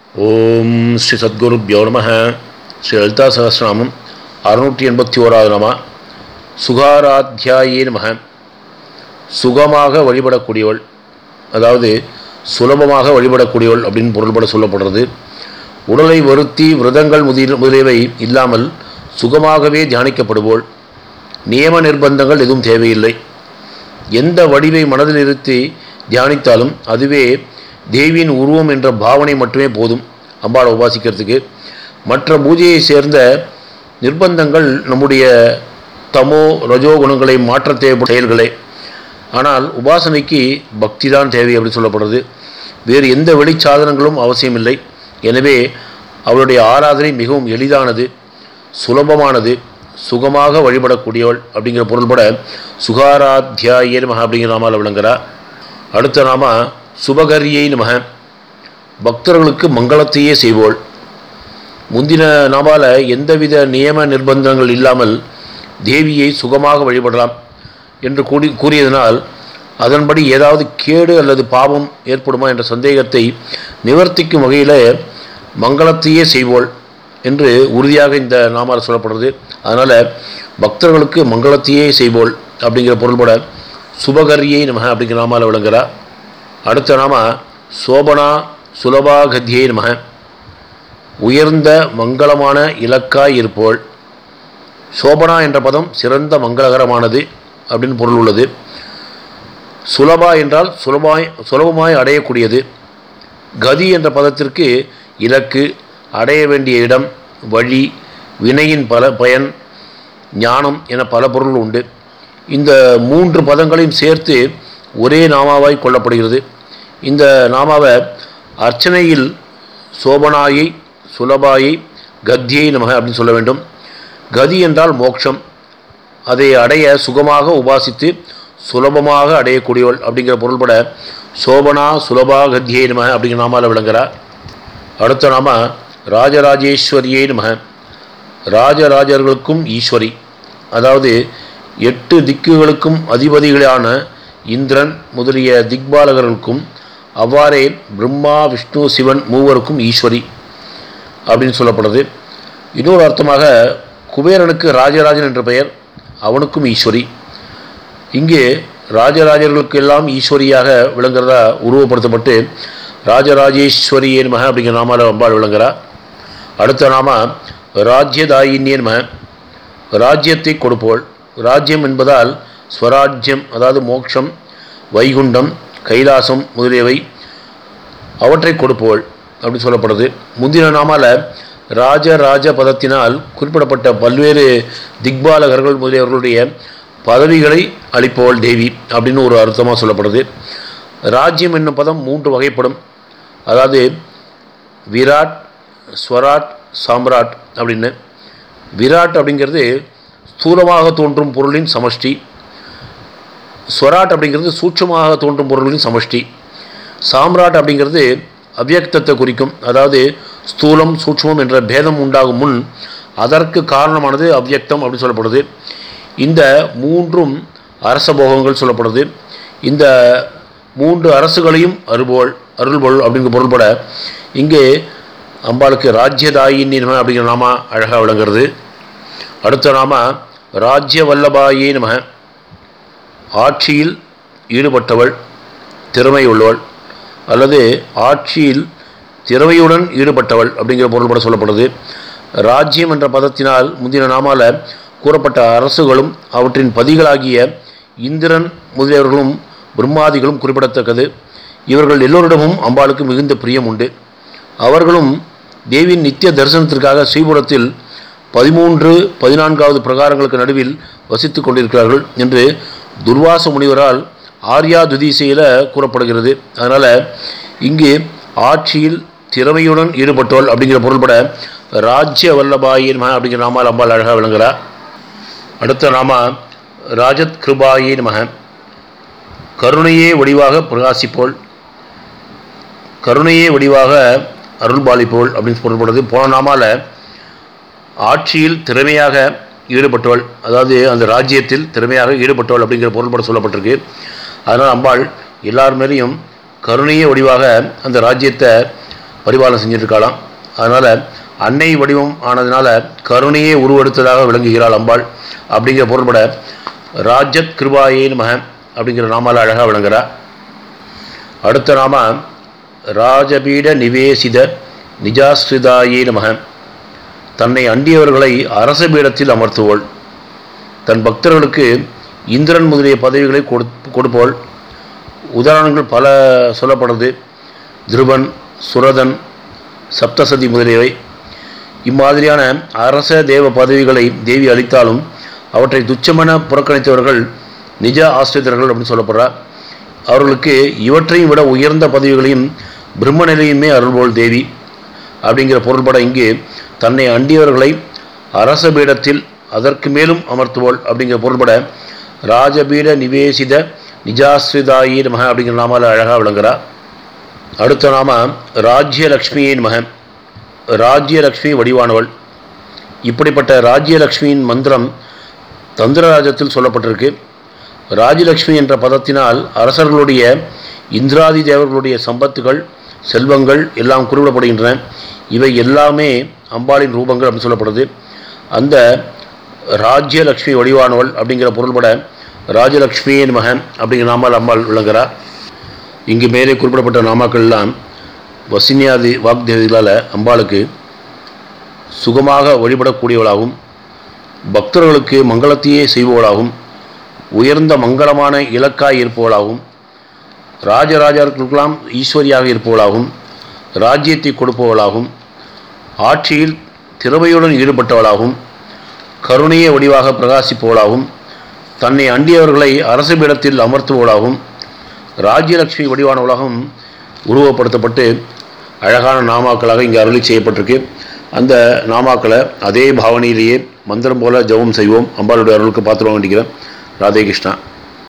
ஓம் ஸ்ரீ சத்குருப்யோ நம. ஸ்ரீ லலிதா சகஸ்ரநாமம் 681வது நாம. சுகாராத்யாயே நம. சுகமாக வழிபடக்கூடியவள், அதாவது சுலபமாக வழிபடக்கூடியவள் அப்படின்னு பொருள்பட சொல்லப்படுறது. உடலை வருத்தி விரதங்கள் முதலியவை இல்லாமல் சுகமாகவே தியானிக்கப்படுவோள். நியம நிர்பந்தங்கள் எதுவும் தேவையில்லை. எந்த வடிவை மனதில் இருத்தி தியானித்தாலும் அதுவே தேவியின் உருவம் என்ற பாவனை மட்டுமே போதும் அம்பாளை உபாசிக்கிறதுக்கு. மற்ற பூஜையை சேர்ந்த நிர்பந்தங்கள் நம்முடைய தமோ ரஜோ குணங்களை மாற்ற தேவைப்படும் செயல்களே. ஆனால் உபாசனைக்கு பக்தி தான் தேவை அப்படின்னு சொல்லப்படுறது. வேறு எந்த வெளிச்சாதனங்களும் அவசியமில்லை. எனவே அவளுடைய ஆராதனை மிகவும் எளிதானது, சுலபமானது, சுகமாக வழிபடக்கூடியவள் அப்படிங்கிற பொருள்பட சுகாராத்யாயே நம அப்படிங்கிற நாமால் விளங்குகிறார். அடுத்த நாம சுபகரியை நம. பக்தர்களுக்கு மங்களத்தையே செய்வோள். முந்தின நாமால எந்தவித நியம நிர்பந்தங்கள் இல்லாமல் தேவியை சுகமாக வழிபடலாம் என்று கூறியதனால் அதன்படி ஏதாவது கேடு அல்லது பாவம் ஏற்படுமா என்ற சந்தேகத்தை நிவர்த்திக்கும் வகையில் மங்களத்தையே செய்வோள் என்று உறுதியாக இந்த நாமால் சொல்லப்படுறது. அதனால் பக்தர்களுக்கு மங்களத்தையே செய்வோள் அப்படிங்கிற பொருள்பட சுபகரியை நம அப்படிங்கிற நாமால் விளங்குகிறார். அடுத்த நாம சோபனா சுலபாகத்தியை நம. உயர்ந்த மங்களமான இலக்காய் இருப்போள். சோபனா என்ற பதம் சிறந்த மங்களகரமானது அப்படின்னு பொருள் உள்ளது. சுலபா என்றால் சுலபமாய் அடையக்கூடியது. கதி என்ற பதத்திற்கு இலக்கு, அடைய வேண்டிய இடம், வழி, வினையின் பயன், ஞானம் என பல பொருள் உண்டு. இந்த மூன்று பதங்களையும் சேர்த்து ஒரே நாமாவாய் கொள்ளப்படுகிறது. இந்த நாமாவை அர்ச்சனையில் சோபனாயை, சுலபாயை, கத்தியை நமக அப்படின்னு சொல்ல வேண்டும். கதி என்றால் மோட்சம். அதை அடைய சுகமாக உபாசித்து சுலபமாக அடையக்கூடியவள் அப்படிங்கிற பொருள்பட சோபனா சுலபா கத்தியை நமக அப்படிங்கிற நாமாவில் விளங்குகிறார். அடுத்த நாம ராஜராஜேஸ்வரியை நமக. ராஜராஜர்களுக்கும் ஈஸ்வரி, அதாவது 8 திக்குகளுக்கும் அதிபதிகளான இந்திரன் முதலிய திக்பாலகர்களுக்கும் அவ்வாறே பிரம்மா விஷ்ணு சிவன் மூவருக்கும் ஈஸ்வரி அப்படின்னு சொல்லப்படுது. இன்னொரு அர்த்தமாக குபேரனுக்கு ராஜராஜன் என்ற பெயர், அவனுக்கும் ஈஸ்வரி. இங்கே ராஜராஜர்களுக்கு எல்லாம் ஈஸ்வரியாக விளங்குறதா உருவப்படுத்தப்பட்டு ராஜராஜேஸ்வரியே நம அப்படிங்கிற நாமால அம்பாள் விளங்குறா. அடுத்த நாம ராஜ்யதாயினியே நம. ராஜ்யத்தை கொடுப்போள். ராஜ்யம் என்பதால் ஸ்வராஜ்யம், அதாவது மோட்சம், வைகுண்டம், கைலாசம் முதலியவை, அவற்றை கொடுப்போள் அப்படி சொல்லப்படுது. முந்தின நாமால ராஜராஜ பதத்தினால் குறிப்பிடப்பட்ட பல்வேறு திக்பாலகர்கள் முதலியவர்களுடைய பதவிகளை அளிப்பவள் தேவி அப்படின்னு ஒரு அர்த்தமாக சொல்லப்படுது. ராஜ்யம் என்னும் பதம் 3 வகைப்படும். அதாவது விராட், ஸ்வராட், சாம்ராட் அப்படின்னு. விராட் அப்படிங்கிறது ஸ்தூலமாக தோன்றும் பொருளின் சமஷ்டி. ஸ்வராட் அப்படிங்கிறது சூட்சமாக தோன்றும் பொருளின் சமஷ்டி. சாம்ராட் அப்படிங்கிறது அவ்யக்தத்தை குறிக்கும். அதாவது ஸ்தூலம் சூட்சமம் என்ற பேதம் உண்டாகும் முன் அதற்கு காரணமானது அவ்யக்தம் அப்படின்னு சொல்லப்படுது. இந்த 3ம் அரச போகங்கள் சொல்லப்படுது. இந்த 3 அரசுகளையும் அருள்பொருள் அப்படிங்கிற பொருள்பட இங்கே அம்பாளுக்கு ராஜ்யதாயினி நம அப்படிங்கிற நாம அழகாக விளங்குறது. அடுத்த நாம ராஜ்ய வல்லபாயே நம. ஆட்சியில் ஈடுபட்டவள், திறமை உள்ளவள், அல்லது ஆட்சியில் திறமையுடன் ஈடுபட்டவள் அப்படிங்கிற பொருள்பட சொல்லப்படுது. ராஜ்யம் என்ற பதத்தினால் முந்தின நாமால கூறப்பட்ட அரசுகளும் அவற்றின் பதிகளாகிய இந்திரன் முதலியவர்களும் பிரம்மாதிகளும் குறிப்பிடத்தக்கது. இவர்கள் எல்லோரிடமும் அம்பாளுக்கு மிகுந்த பிரியம் உண்டு. அவர்களும் தேவியின் நித்திய தரிசனத்திற்காக ஸ்ரீபுரத்தில் 13, 14வது பிரகாரங்களுக்கு நடுவில் வசித்து கொண்டிருக்கிறார்கள் என்று துர்வாச முனிவரால் ஆர்யா துதிசையில் கூறப்படுகிறது. அதனால் இங்கு ஆட்சியில் திறமையுடன் ஈடுபட்டோள் அப்படிங்கிற பொருள்பட ராஜ்ய வல்லபாயின் மக அப்படிங்கிற நாமால் அம்பாள் அழகாக விளங்குகிறார். அடுத்த நாம ராஜத் கிருபாயே நமக. கருணையே வடிவாக பிரகாசிப்போள், கருணையே வடிவாக அருள்பாலிப்போள் அப்படின்னு பொருள்படுது. போன நாமால ஆட்சியில் திறமையாக ஈடுபட்டவள், அதாவது அந்த ராஜ்யத்தில் திறமையாக ஈடுபட்டவள் அப்படிங்கிற பொருள்பட சொல்லப்பட்டிருக்கு. அதனால் அம்பாள் எல்லார் மேலேயும் கருணையே வடிவாக அந்த ராஜ்யத்தை பரிபாலனை செஞ்சுருக்காளாம். அதனால் அன்னை வடிவம் ஆனதுனால கருணையே உருவெடுத்ததாக விளங்குகிறாள் அம்பாள் அப்படிங்கிற பொருள்பட ராஜத் கிருபாயே நமஹ அப்படிங்கிற நாமால் அழகாக விளங்குறா. அடுத்த நாம ராஜபீட நிவேசித நிஜாஸ்ரிதாயே நமஹ. தன்னை அண்டியவர்களை அரச பீடத்தில் அமர்த்துவோள். தன் பக்தர்களுக்கு இந்திரன் முதலிய பதவிகளை கொடுப்போள். உதாரணங்கள் பல சொல்லப்படுறது. திருபன், சுரதன், சப்தசதி முதலியவை. இம்மாதிரியான அரச தேவ பதவிகளை தேவி அளித்தாலும் அவற்றை துச்சமென புறக்கணித்தவர்கள் நிஜ ஆசிரியர்கள் அப்படின்னு சொல்லப்படுறார். அவர்களுக்கு இவற்றையும் விட உயர்ந்த பதவிகளையும் பிரம்ம நிலையுமே அருள்போல் தேவி அப்படிங்கிற பொருள்பட இங்கு தன்னை அண்டியவர்களை அரச பீடத்தில் அதற்கு மேலும் அமர்த்துவோள் அப்படிங்கிற பொருள்பட ராஜபீட நிவேசித நிஜாஸ்ரிதாயி நமஹ அப்படிங்கிற நாமால் அழகாக விளங்குகிறார். அடுத்த நாம ராஜ்யலக்ஷ்மியின் மகன். ராஜ்யலக்ஷ்மி வடிவானவள். இப்படிப்பட்ட ராஜ்யலக்ஷ்மியின் மந்திரம் தந்திரராஜத்தில் சொல்லப்பட்டிருக்கு. ராஜலக்ஷ்மி என்ற பதத்தினால் அரசர்களுடைய இந்திராதி தேவர்களுடைய சம்பத்துகள் செல்வங்கள் எல்லாம் குறிப்பிடப்படுகின்றன. இவை எல்லாமே அம்பாளின் ரூபங்கள் அப்படின்னு சொல்லப்படுது. அந்த ராஜ்யலக்ஷ்மி வடிவானவள் அப்படிங்கிற பொருள்பட ராஜலக்ஷ்மியின் மகன் அப்படிங்கிற நாமால் அம்பாள் விளங்குகிறார். இங்கு மேலே குறிப்பிடப்பட்ட நாமாக்கள்லாம் வசினியாதி வாக்தேவிகளால் அம்பாளுக்கு சுகமாக வழிபடக்கூடியவளாகவும் பக்தர்களுக்கு மங்களத்தையே செய்பவளாகவும் உயர்ந்த மங்களமான இலக்காய் இருப்பவளாகவும் ராஜராஜர்களுக்கெல்லாம் ஈஸ்வரியாக இருப்பவளாகவும் ராஜ்யத்தை கொடுப்பவளாகவும் ஆட்சியில் திறமையுடன் ஈடுபட்டவளாகவும் கருணைய வடிவாக பிரகாசிப்பவளாகவும் தன்னை அண்டியவர்களை அரசு பீடத்தில் அமர்த்துவவளாகவும் ராஜ்யலக்ஷ்மி வடிவானவளாகவும் உருவப்படுத்தப்பட்டு அழகான நாமாக்களாக இங்கே அருளி செய்யப்பட்டிருக்கு. அந்த நாமாக்களை அதே பாவனையிலேயே மந்திரம் போல ஜபம் செய்வோம். அம்பாளுடைய அருளுக்கு பாத்திரம் வேண்டிக்கிறேன். ராதே கிருஷ்ணா.